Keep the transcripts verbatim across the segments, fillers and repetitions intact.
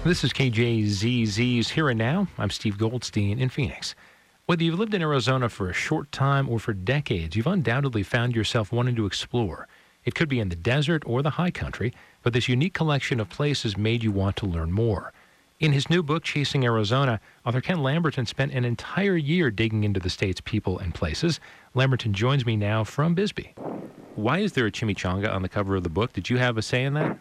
This is K J Z Z's Here and Now. I'm Steve Goldstein in Phoenix. Whether you've lived in Arizona for a short time or for decades, you've undoubtedly found yourself wanting to explore. It could be in the desert or the high country, but this unique collection of places made you want to learn more. In his new book, Chasing Arizona, author Ken Lamberton spent an entire year digging into the state's people and places. Lamberton joins me now from Bisbee. Why is there a chimichanga on the cover of the book? Did you have a say in that?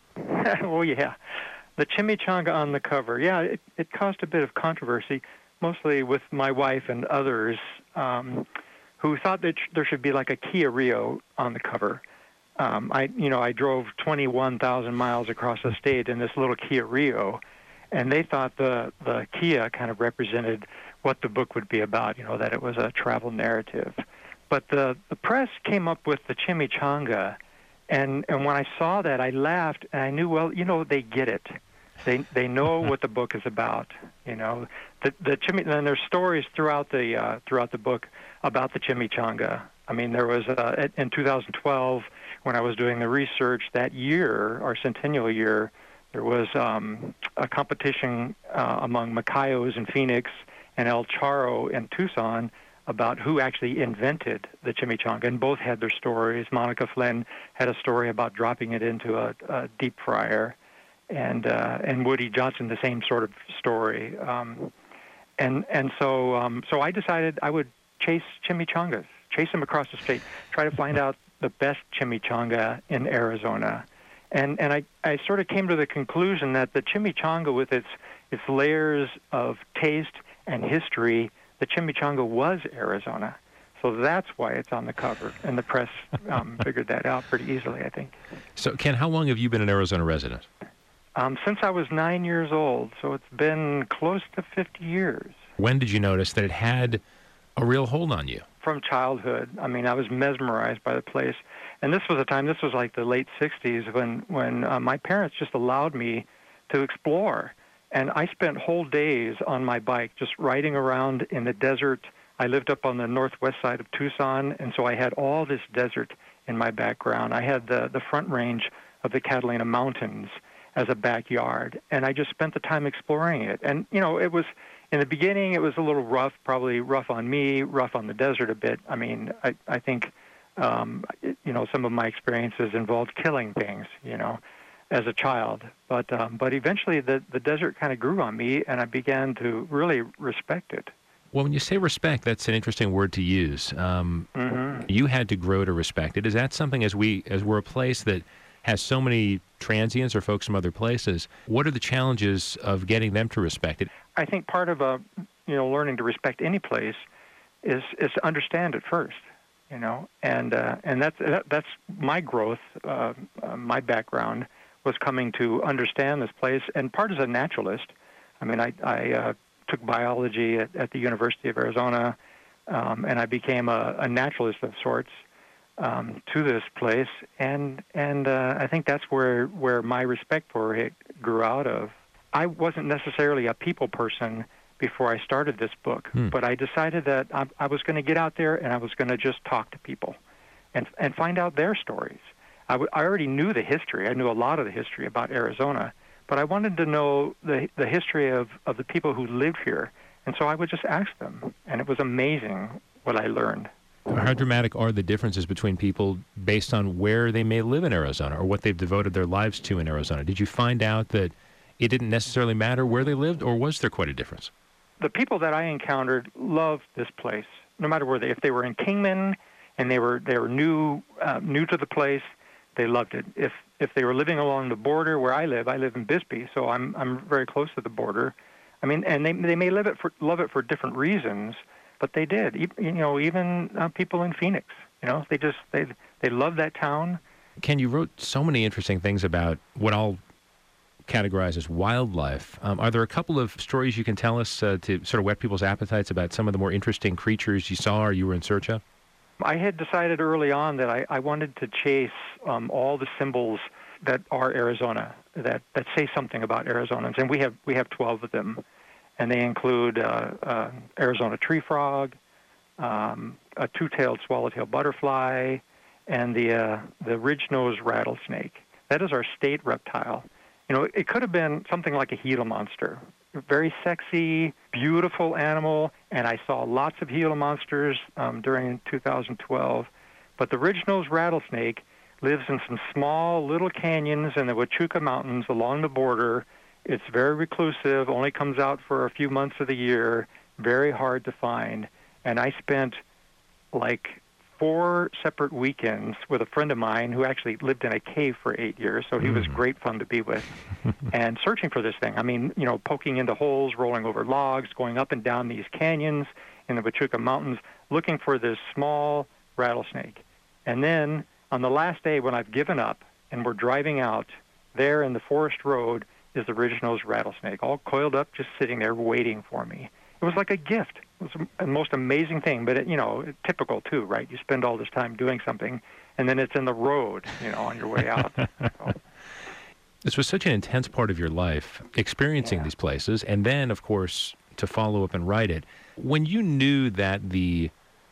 Oh, yeah. The chimichanga on the cover. Yeah, it, it caused a bit of controversy, mostly with my wife and others um, who thought that sh- there should be like a Kia Rio on the cover. Um, I, you know, I drove twenty-one thousand miles across the state in this little Kia Rio, and they thought the, the Kia kind of represented what the book would be about, you know, that it was a travel narrative. But the, the press came up with the chimichanga, and, and when I saw that, I laughed, and I knew, well, you know, they get it. They they know what the book is about, you know. The the chimi and there's stories throughout the uh, throughout the book about the chimichanga. I mean, there was uh, in two thousand twelve when I was doing the research that year, our centennial year, there was um, a competition uh, among Macayos in Phoenix and El Charro in Tucson about who actually invented the chimichanga, and both had their stories. Monica Flynn had a story about dropping it into a, a deep fryer. And uh, and Woody Johnson, the same sort of story, um, and and so um, so I decided I would chase chimichangas, chase them across the state, try to find out the best chimichanga in Arizona, and and I, I sort of came to the conclusion that the chimichanga, with its its layers of taste and history, the chimichanga was Arizona. So that's why it's on the cover, and the press um, figured that out pretty easily, I think. So, Ken, how long have you been an Arizona resident? Um, since I was nine years old, so it's been close to fifty years. When did you notice that it had a real hold on you? From childhood. I mean, I was mesmerized by the place. And this was a time, this was like the late sixties, when, when uh, my parents just allowed me to explore. And I spent whole days on my bike just riding around in the desert. I lived up on the northwest side of Tucson, and so I had all this desert in my background. I had the, the front range of the Catalina Mountains as a backyard, and I just spent the time exploring it. And, you know, it was, in the beginning, it was a little rough, probably rough on me, rough on the desert a bit. I mean, I, I think, um, it, you know, some of my experiences involved killing things, you know, as a child. But um, but eventually the, the desert kind of grew on me, and I began to really respect it. Well, when you say respect, that's an interesting word to use. Um, mm-hmm. You had to grow to respect it. Is that something, as, we, as we're a place that has so many transients or folks from other places, what are the challenges of getting them to respect it? I think part of uh, you know, learning to respect any place is is to understand it first, you know, and uh, and that's that, that's my growth. Uh, uh, my background was coming to understand this place, and part as a naturalist. I mean, I, I uh, took biology at, at the University of Arizona, um, and I became a, a naturalist of sorts. Um, to this place, and and uh, I think that's where where my respect for it grew out of. I wasn't necessarily a people person before I started this book, hmm. but I decided that I, I was going to get out there and I was going to just talk to people and and find out their stories. I, w- I already knew the history. I knew a lot of the history about Arizona, but I wanted to know the the history of, of the people who live here, and so I would just ask them, and it was amazing what I learned. How dramatic are the differences between people based on where they may live in Arizona or what they've devoted their lives to in Arizona? Did you find out that it didn't necessarily matter where they lived, or was there quite a difference? The people that I encountered loved this place, no matter where they. If they were in Kingman and they were they were new uh, new to the place, they loved it. If if they were living along the border where I live, I live in Bisbee, so I'm I'm very close to the border. I mean, and they they may live it for love it for different reasons. But they did, you know, even uh, people in Phoenix, you know, they just, they they love that town. Ken, you wrote so many interesting things about what I'll categorize as wildlife. Um, are there a couple of stories you can tell us uh, to sort of whet people's appetites about some of the more interesting creatures you saw or you were in search of? I had decided early on that I, I wanted to chase um, all the symbols that are Arizona, that, that say something about Arizonans, and we have we have twelve of them. And they include uh, uh, Arizona tree frog, um, a two-tailed swallowtail butterfly, and the uh, the ridge-nosed rattlesnake. That is our state reptile. You know, it could have been something like a Gila monster. Very sexy, beautiful animal, and I saw lots of Gila monsters um, during two thousand twelve. But the ridge-nosed rattlesnake lives in some small little canyons in the Huachuca Mountains along the border. It's very reclusive, only comes out for a few months of the year, very hard to find. And I spent like four separate weekends with a friend of mine who actually lived in a cave for eight years, so he mm. was great fun to be with, and searching for this thing. I mean, you know, poking into holes, rolling over logs, going up and down these canyons in the Huachuca Mountains, looking for this small rattlesnake. And then on the last day when I've given up and we're driving out, there in the forest road is the ridge-nosed rattlesnake, all coiled up, just sitting there waiting for me. It was like a gift. It was the most amazing thing, but, it, you know, typical, too, right? You spend all this time doing something, and then it's in the road, you know, on your way out. So. This was such an intense part of your life, experiencing yeah. these places, and then, of course, to follow up and write it. When you knew that the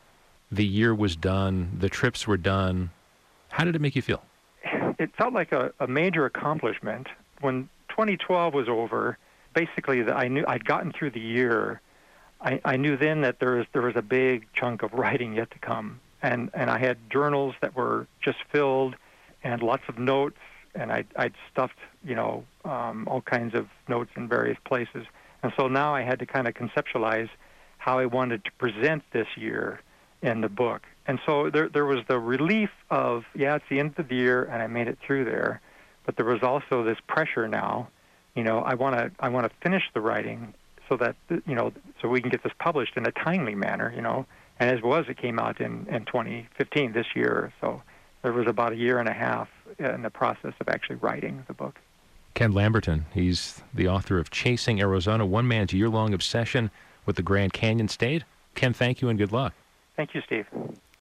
the year was done, the trips were done, how did it make you feel? It felt like a, a major accomplishment. When twenty twelve was over, basically, the, I knew I'd gotten through the year. I, I knew then that there was there was a big chunk of writing yet to come, and and I had journals that were just filled, and lots of notes, and I'd, I'd stuffed you know um, all kinds of notes in various places, and so now I had to kind of conceptualize how I wanted to present this year in the book, and so there there was the relief of yeah, it's the end of the year, and I made it through there, but there was also this pressure now, you know, I want to I want to finish the writing. So that, you know, so we can get this published in a timely manner, you know. And as it was, it came out in, in twenty fifteen, this year. So there was about a year and a half in the process of actually writing the book. Ken Lamberton, he's the author of Chasing Arizona, one man's year-long obsession with the Grand Canyon State. Ken, thank you and good luck. Thank you, Steve.